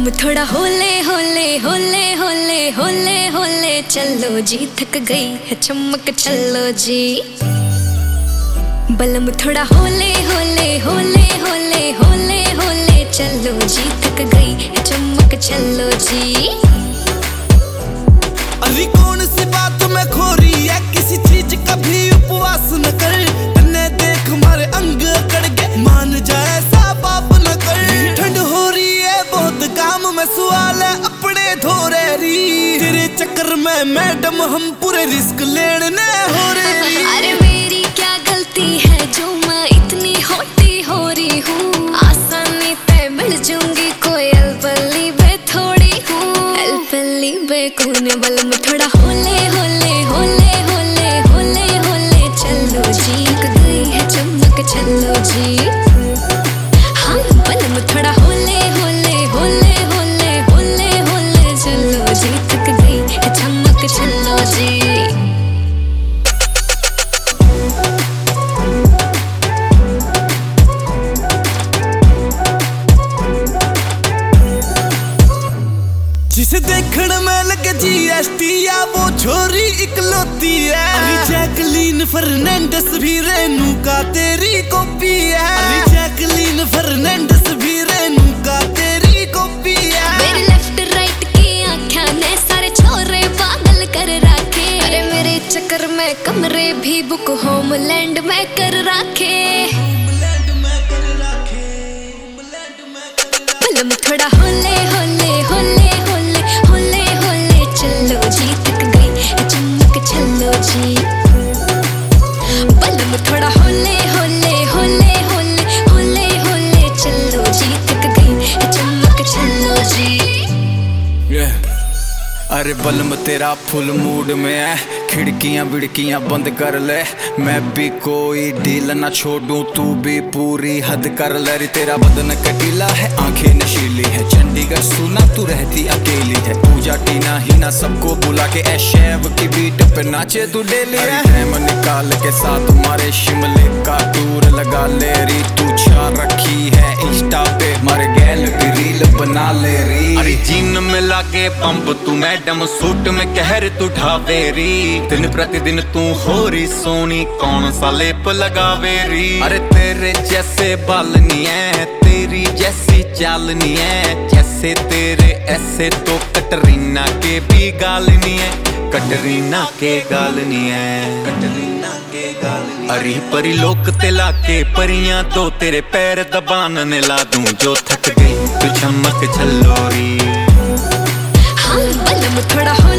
बलम थोड़ा होले होले होले होले होले होले चलो जी, थक गई है चमक चलो जी। बलम थोड़ा होले होले होले होले होले होले चलो जी, थक गई है चमक चलो जी। अरे कौन सी बात में खो रही है, किसी चीज का भी उपवास न कर। तन्ने देख मारे अंग अकड़ गए, मान जाए ऐसा पाप न कर। ठंड हो रही है बहुत, काम में सवाल है अपने धोरे री। तेरे चक्कर में मैडम हम पूरे रिस्क लेने हो रही। अरे मेरी क्या गलती है जो मैं इतनी होती हो रही हूँ। आसानी पे मिल जाऊंगी कोई अल्पली बे थोड़ी हूँ, अल्पली बे कौन। बलम थोड़ा होले होले होले होले होले होले चलो जी, थक गई है चमक चलो जी। हाँ बलम थोड़ा होले होले होले होले होले होले चलो जी, थक गई है चमक चलो जी। जिसे देखने में लगे GST या वो छोरी इकलौती है। अरे जैकलीन फर्नांडिस भी रेनू का तेरी कॉपी है। अरे जैकलीन फर्नांडिस भी रेनू का तेरी कॉपी है। मेरे लेफ्ट राइट की आँखें ने सारे छोरे पागल कर रखे। अरे मेरे चक्कर में कमरे भी बुक होमलैंड में कर रखे। बलम थोड़ा होले होले होले होले होले होले चलो जी, थक गई है चमक चलो जी। बलम थोड़ा होले होले होले होले होले होले चलो जी, थक गई है चमक चलो जी। अरे बलम तेरा फुल मूड में है, खिड़कियां बिड़कियां बंद कर ले। मैं भी कोई ढील ना छोड़ूं, तू भी पूरी हद कर ले। रे तेरा बदन कटीला है, आंखें नशीली है। चंडीगढ़ सुना तू रहती अकेली है। पूजा टीना ही ना सबको बुला के ऐशैव की बीट पे नाचे तू डेली है। टाइम निकाल के साथ मारे शिमले का टूर लगा ले री। तू छा रखी है इंस्टा पे, मारे गैल की रील बना ले री। अरे जीन में लाके पंप तू मैडम, सूट में कहर तू ढावे री। दिन प्रतिदिन तू हो रही सोनी, कौन सा लेप लगावे री। अरे तेरे जैसे बाल नहीं है, तेरी जैसी चाल नहीं है। जैसे तेरे ऐसे तो कटरीना के भी गाल नहीं है। कटरीना के गाल नहीं है, कटरीना के गाल नहीं। अरी परी लोक ते लाके परियां तो तेरे पैर दबान ने ला दूं। जो थक गई तू चमक चलो री। हाँ बलम थोड़ा